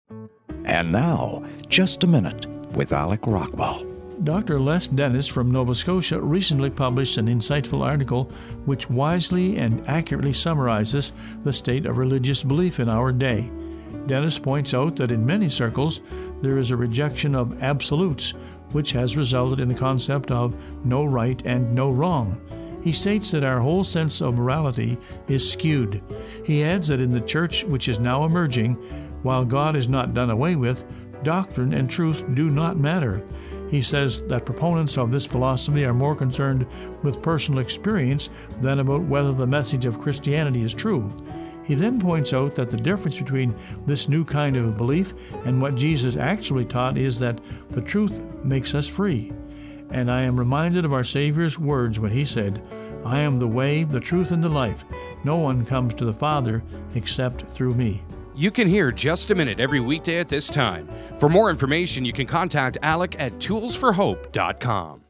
And now, Just a Minute with Alec Rockwell. Dr. Les Dennis from Nova Scotia recently published an insightful article which wisely and accurately summarizes the state of religious belief in our day. Dennis points out that in many circles there is a rejection of absolutes, which has resulted in the concept of no right and no wrong. He states that our whole sense of morality is skewed. He adds that in the church which is now emerging, while God is not done away with, doctrine and truth do not matter. He says that proponents of this philosophy are more concerned with personal experience than about whether the message of Christianity is true. He then points out that the difference between this new kind of belief and what Jesus actually taught is that the truth makes us free. And I am reminded of our Savior's words when he said, "I am the way, the truth, and the life. No one comes to the Father except through me." You can hear Just a Minute every weekday at this time. For more information, you can contact Alec at toolsforhope.com.